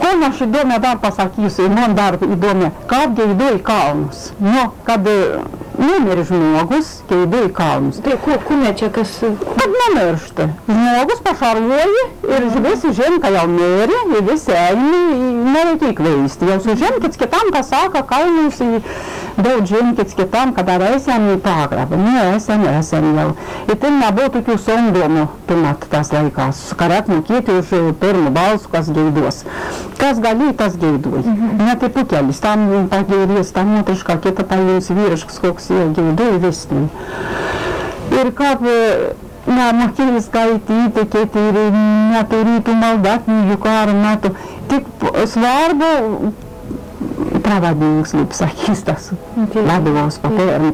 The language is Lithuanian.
Ko man šī domē vēl pasakysiu, man dar įdomi, kad geidoja kalnus. Nu, kad nomira žmogus, geidoja kalnus. Tai kumečia, kas... Kad nomiršta. Žmogus pašarvoja ir visi žin, ka jau mėri, ir visi eini, nereikia įkveisti. Jau sužin, kits kitam, kas saka, kalnus, daug žin, kits kitam, kad ar esam į pagrabą. Nu, esam jau. Ir tai nebuvo tokių sondomų tuomet tas laikas. Karet mokėti už pirmų balsų, kas geidos. Kas gali, tas geidoja. Ne tai pukelis, tam pageidės, tam motriška, kita paims vyriškas, koks jie geidoja visnį. Ir kaip nemokėjai skaityti, kiti ir neturėtų maldatinių karo metu. Tik svarbu pravadinks, kaip sakys tas Laduvos papērni.